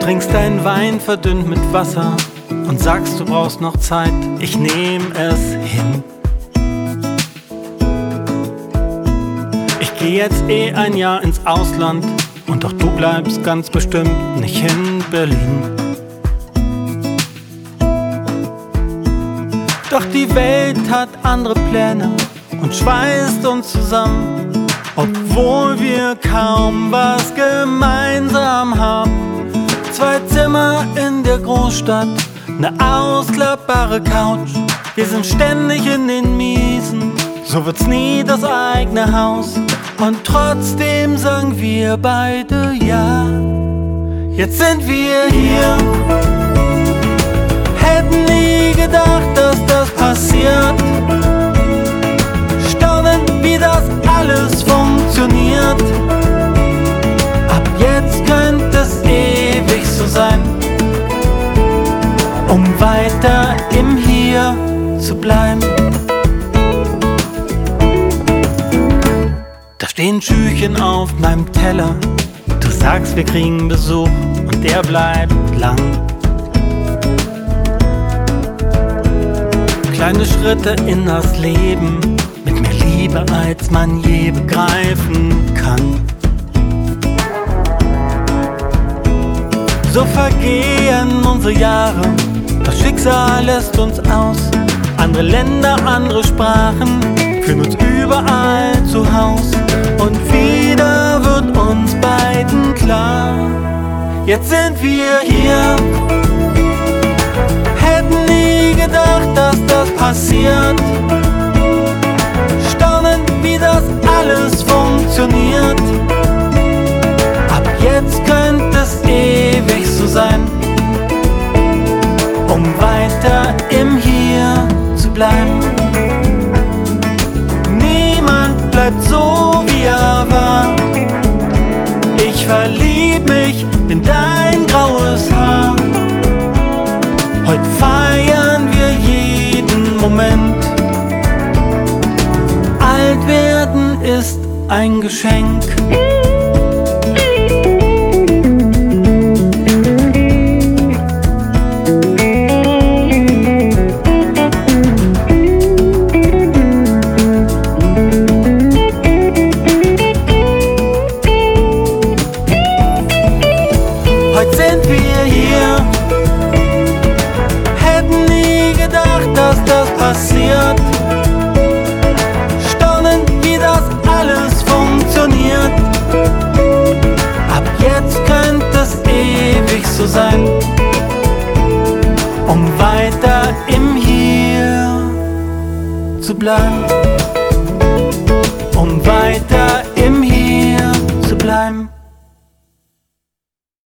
trinkst deinen Wein verdünnt mit Wasser und sagst, du brauchst noch Zeit. Ich nehm es hin. Ich geh jetzt ein Jahr ins Ausland und doch du bleibst ganz bestimmt nicht in Berlin. Doch die Welt hat andere Pläne und schweißt uns zusammen, obwohl wir kaum was gemeinsam haben. 2 Zimmer in der Großstadt, ne ausklappbare Couch. Wir sind ständig in den Miesen, so wird's nie das eigene Haus. Und trotzdem sagen wir beide ja. Jetzt sind wir hier. Hätten nie gedacht, dass das passiert. Staunen, wie das alles funktioniert. Ab jetzt könnte es ewig so sein, um weiter im Hier zu bleiben. Da stehen Schüchen auf meinem Teller. Du sagst, wir kriegen Besuch und der bleibt lang. Kleine Schritte in das Leben, mit mehr Liebe als man je begreifen kann. So vergehen unsere Jahre, das Schicksal lässt uns aus. Andere Länder, andere Sprachen, fühlen uns überall zu Haus. Und wieder wird uns beiden klar, jetzt sind wir hier. Hätten nie gedacht, dass das passiert. Staunen, wie das alles funktioniert. Ab jetzt könnte es ewig so sein, um weiter im Hier zu bleiben. Niemand bleibt so, wie er war. Ich verlieb mich in dein graues Haar. Heute feiern wir jeden Moment. Alt werden ist ein Geschenk. Heute sind wir hier. Hätten nie gedacht, dass das passiert. Staunen, wie das alles funktioniert. Ab jetzt könnte es ewig so sein, um weiter im Hier zu bleiben.